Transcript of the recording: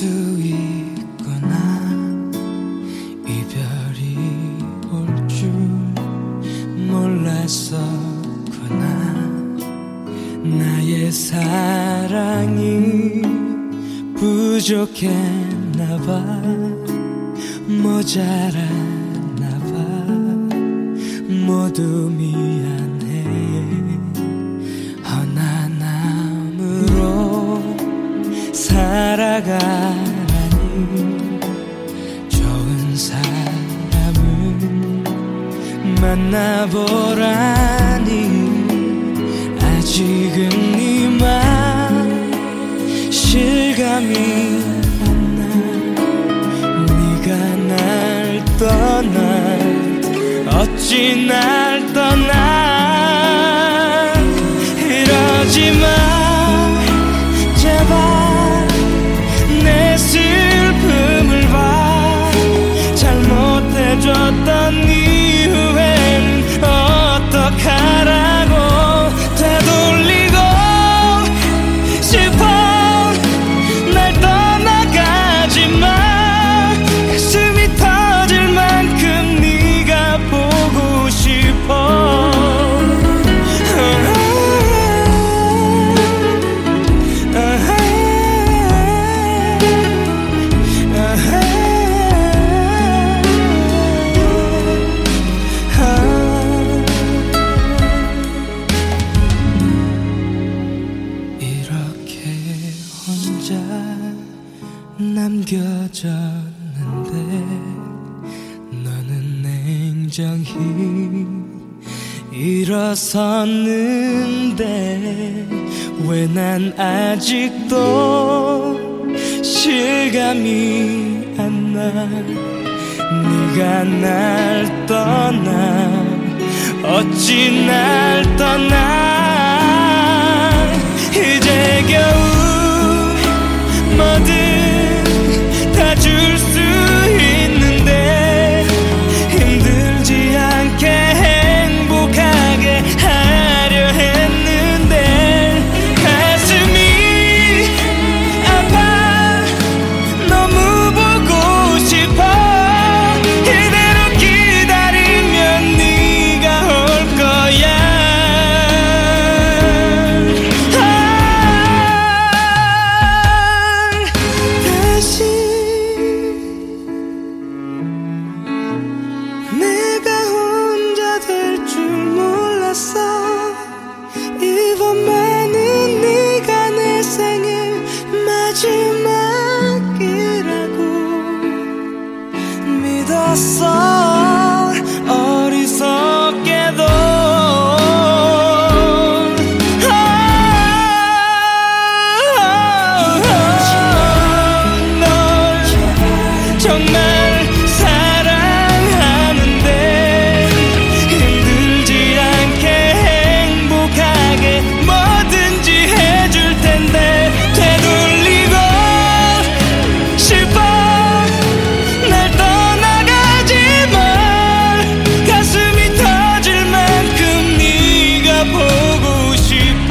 있구나. 이별이 올 줄 몰랐었구나. 나의 사랑이 부족했나봐. 모자랐나봐. 모두 미안해. 허나남으로 살아가라니. 좋은 사람을 만나보라니. 아직은 이만 실감이 안 나. 네가 날 떠나 어찌 날 떠나. 이러지마 제발. 내 슬픔을 봐. 잘못해줬던 이후엔 어떡하라고. 되돌리고 싶어. 날 떠나가지마. 가슴이 터질 만큼 네가 보고 싶어. 이렇게 혼자 남겨졌는데 너는 냉정히 일어섰는데 왜 난 아직도 실감이 안 나. 네가 날 떠나 어찌 날 떠나. 이제 겨우 뭐든 다 줄 수 있는데 힘들지 않게 행복하게 하려 했는데 가슴이 아파. 너무 보고 싶어. 이대로 기다리면 네가 올 거야. 내가 혼자 될 줄 몰랐어. 이번만은 네가 내 생일 마지막이라고 믿었어. 어리석게도 널 정말 사랑하는데 힘들지 않게 행복하게 뭐든지 해줄 텐데 되돌리고 싶어. 날 떠나가지 마. 가슴이 터질 만큼 네가 보고 싶어.